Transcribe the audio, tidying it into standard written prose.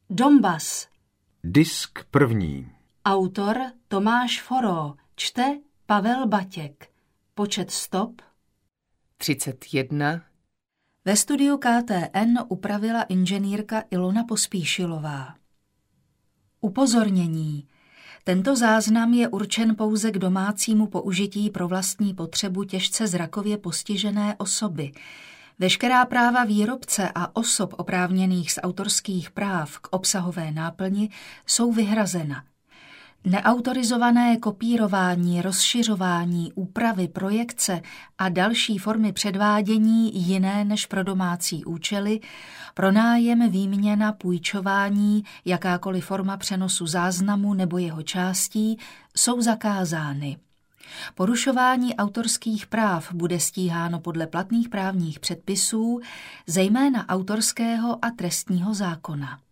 Donbas. Disk první. Autor Tomáš Foró. Čte Pavel Batěk. Počet stop 31. Ve studiu KTN upravila inženýrka Ilona Pospíšilová. Upozornění. Tento záznam je určen pouze k domácímu použití pro vlastní potřebu těžce zrakově postižené osoby. Veškerá práva výrobce a osob oprávněných z autorských práv k obsahové náplni jsou vyhrazena. Neautorizované kopírování, rozšiřování, úpravy, projekce a další formy předvádění jiné než pro domácí účely, pronájem, výměna, půjčování, jakákoliv forma přenosu záznamu nebo jeho částí jsou zakázány. Porušování autorských práv bude stíháno podle platných právních předpisů, zejména autorského a trestního zákona.